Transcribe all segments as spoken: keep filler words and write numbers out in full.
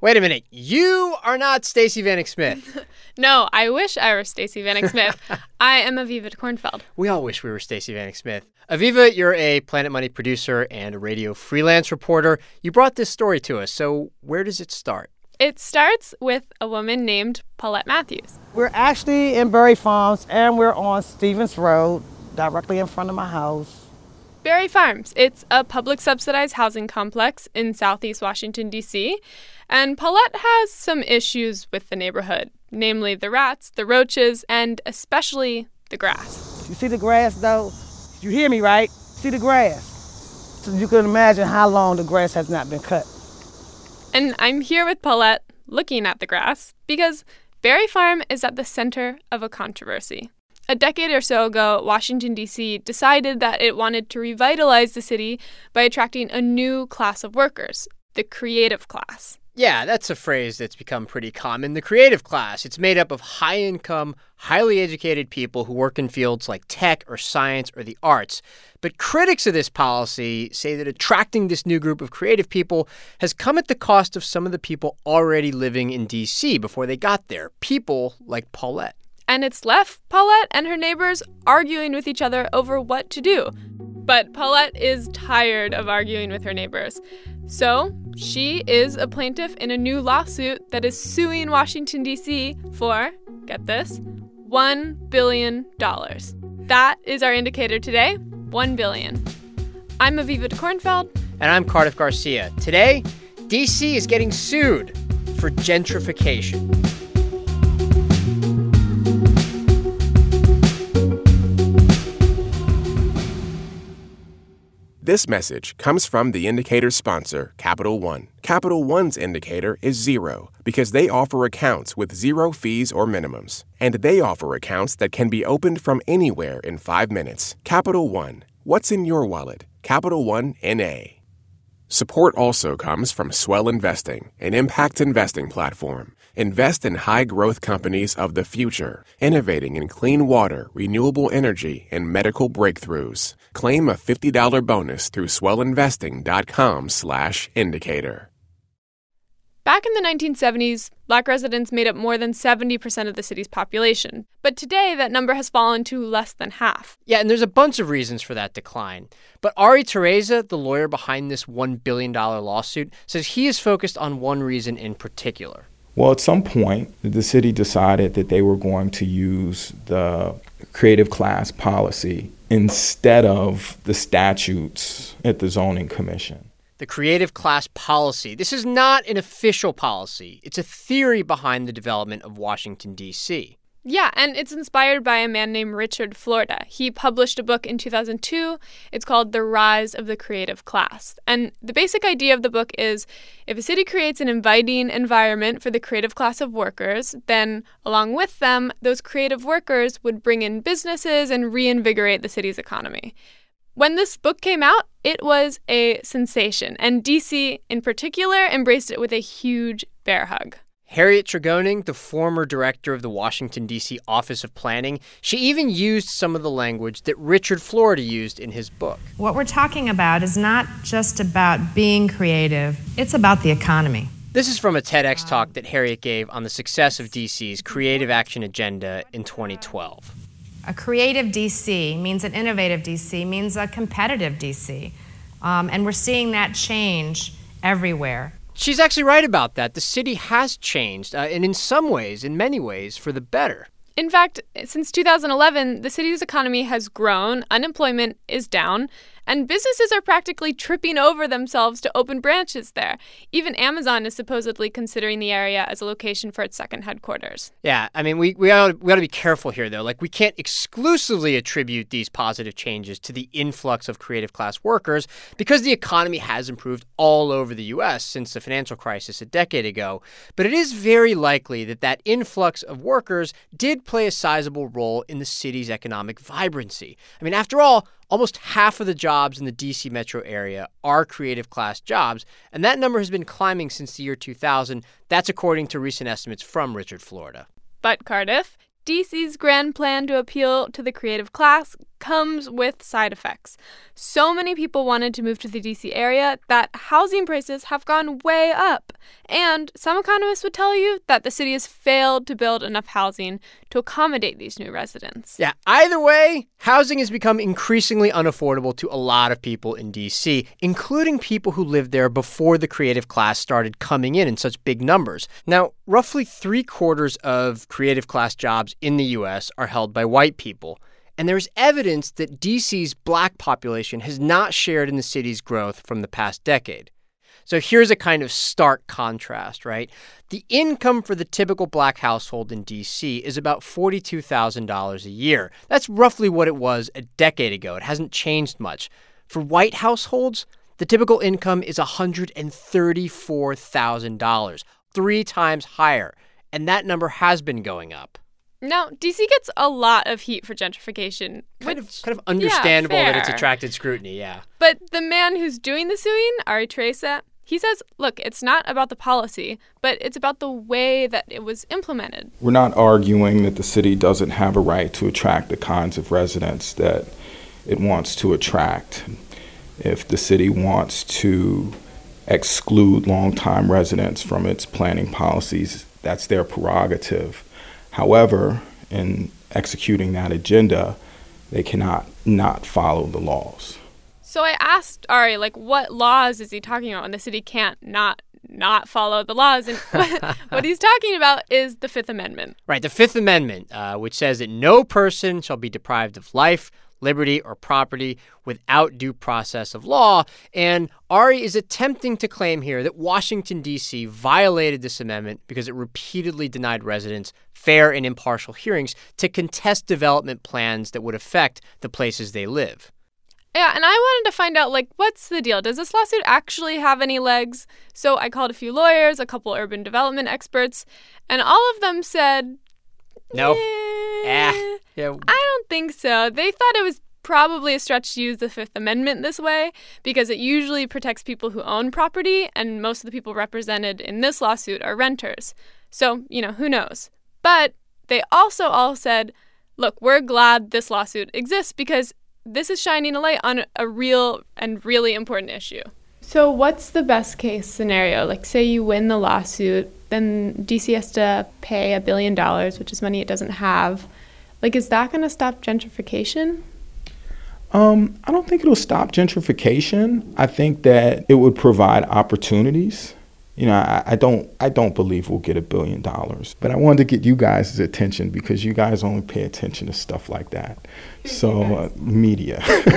Wait a minute. You are not Stacey Vanek Smith. No, I wish I were Stacey Vanek Smith. I am Aviva Kornfeld. We all wish we were Stacey Vanek Smith. Aviva, you're a Planet Money producer and a radio freelance reporter. You brought this story to us, so where does it start? It starts with a woman named Paulette Matthews. We're actually in Berry Farms, and we're on Stevens Road, directly in front of my house. Berry Farms. It's a public subsidized housing complex in southeast Washington, D C, and Paulette has some issues with the neighborhood, namely the rats, the roaches, and especially the grass. You see the grass, though? You hear me, right? See the grass? So you can imagine how long the grass has not been cut. And I'm here with Paulette looking at the grass because Berry Farm is at the center of a controversy. A decade or so ago, Washington, D C decided that it wanted to revitalize the city by attracting a new class of workers, the creative class. Yeah, that's a phrase that's become pretty common. The creative class. It's made up of high-income, highly educated people who work in fields like tech or science or the arts. But critics of this policy say that attracting this new group of creative people has come at the cost of some of the people already living in D C before they got there, people like Paulette. And it's left Paulette and her neighbors arguing with each other over what to do. But Paulette is tired of arguing with her neighbors. So she is a plaintiff in a new lawsuit that is suing Washington, D C for, get this, one billion dollars. That is our indicator today, one billion dollars. I'm Aviva Kornfeld. And I'm Cardiff Garcia. Today, D C is getting sued for gentrification. This message comes from the Indicator's sponsor, Capital One. Capital One's indicator is zero because they offer accounts with zero fees or minimums. And they offer accounts that can be opened from anywhere in five minutes. Capital One. What's in your wallet? Capital One N A. Support also comes from Swell Investing, an impact investing platform. Invest in high-growth companies of the future, innovating in clean water, renewable energy, and medical breakthroughs. Claim a fifty dollars bonus through swellinvesting.com slash indicator. Back in the nineteen seventies, Black residents made up more than seventy percent of the city's population. But today, that number has fallen to less than half. Yeah, and there's a bunch of reasons for that decline. But Ari Tereza, the lawyer behind this one billion dollars lawsuit, says he is focused on one reason in particular. Well, at some point, the city decided that they were going to use the creative class policy instead of the statutes at the zoning commission. The creative class policy. This is not an official policy. It's a theory behind the development of Washington, D C. Yeah, and it's inspired by a man named Richard Florida. He published a book in two thousand two. It's called The Rise of the Creative Class. And the basic idea of the book is if a city creates an inviting environment for the creative class of workers, then along with them, those creative workers would bring in businesses and reinvigorate the city's economy. When this book came out, it was a sensation, and D C in particular embraced it with a huge bear hug. Harriet Tregoning, the former director of the Washington, D C Office of Planning, she even used some of the language that Richard Florida used in his book. What we're talking about is not just about being creative, it's about the economy. This is from a TEDx talk that Harriet gave on the success of D C's Creative Action Agenda in twenty twelve. A creative D C means an innovative D C, means a competitive D C. Um, and we're seeing that change everywhere. She's actually right about that. The city has changed, uh, and in some ways, in many ways, for the better. In fact, since two thousand eleven, the city's economy has grown, unemployment is down, and businesses are practically tripping over themselves to open branches there. Even Amazon is supposedly considering the area as a location for its second headquarters. Yeah, I mean, we we ought, we ought to be careful here, though. Like, we can't exclusively attribute these positive changes to the influx of creative class workers because the economy has improved all over the U S since the financial crisis a decade ago. But it is very likely that that influx of workers did play a sizable role in the city's economic vibrancy. I mean, after all, almost half of the jobs in the D C metro area are creative class jobs, and that number has been climbing since the year two thousand. That's according to recent estimates from Richard Florida. But Cardiff, D C's grand plan to appeal to the creative class comes with side effects. So many people wanted to move to the D C area that housing prices have gone way up. And some economists would tell you that the city has failed to build enough housing to accommodate these new residents. Yeah, either way, housing has become increasingly unaffordable to a lot of people in D C, including people who lived there before the creative class started coming in in such big numbers. Now, roughly three quarters of creative class jobs in the U S are held by white people. And there's evidence that D C's black population has not shared in the city's growth from the past decade. So here's a kind of stark contrast, right? The income for the typical black household in D C is about forty-two thousand dollars a year. That's roughly what it was a decade ago. It hasn't changed much. For white households, the typical income is one hundred thirty-four thousand dollars, three times higher. And that number has been going up. Now, D C gets a lot of heat for gentrification. Kind which, of kind of understandable yeah, that it's attracted scrutiny, yeah. But the man who's doing the suing, Ari Tresa, he says, look, it's not about the policy, but it's about the way that it was implemented. We're not arguing that the city doesn't have a right to attract the kinds of residents that it wants to attract. If the city wants to exclude longtime residents from its planning policies, that's their prerogative. However, in executing that agenda, they cannot not follow the laws. So I asked Ari, like, what laws is he talking about when the city can't not not follow the laws? And what he's talking about is the Fifth Amendment. Right, the Fifth Amendment, uh, which says that no person shall be deprived of life, liberty, or property without due process of law. And Ari is attempting to claim here that Washington, D C violated this amendment because it repeatedly denied residents fair and impartial hearings to contest development plans that would affect the places they live. Yeah, and I wanted to find out, like, what's the deal? Does this lawsuit actually have any legs? So I called a few lawyers, a couple urban development experts, and all of them said, No. Yeah, Ah, yeah. I don't think so. They thought it was probably a stretch to use the Fifth Amendment this way because it usually protects people who own property, and most of the people represented in this lawsuit are renters. So, you know, who knows? But they also all said, look, we're glad this lawsuit exists because this is shining a light on a real and really important issue. So what's the best case scenario? Like, say you win the lawsuit, then D C has to pay a billion dollars, which is money it doesn't have. Like, is that going to stop gentrification? Um, I don't think it'll stop gentrification. I think that it would provide opportunities. You know, I, I don't I don't believe we'll get a billion dollars. But I wanted to get you guys' attention because you guys only pay attention to stuff like that. So, uh, media.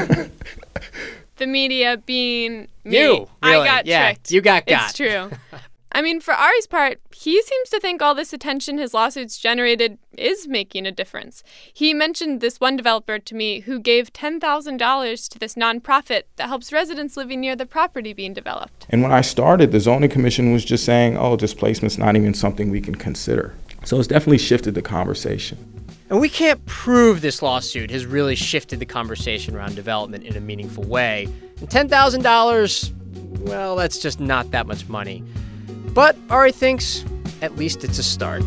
The media being me. You, really. I got yeah, tricked. You got got. It's true. I mean, for Ari's part, he seems to think all this attention his lawsuits generated is making a difference. He mentioned this one developer to me who gave ten thousand dollars to this nonprofit that helps residents living near the property being developed. And when I started, the zoning commission was just saying, oh, displacement's not even something we can consider. So it's definitely shifted the conversation. And we can't prove this lawsuit has really shifted the conversation around development in a meaningful way. And ten thousand dollars, well, that's just not that much money. But Ari thinks at least it's a start.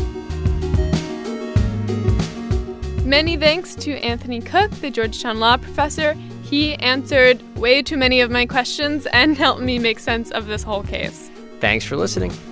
Many thanks to Anthony Cook, the Georgetown law professor. He answered way too many of my questions and helped me make sense of this whole case. Thanks for listening.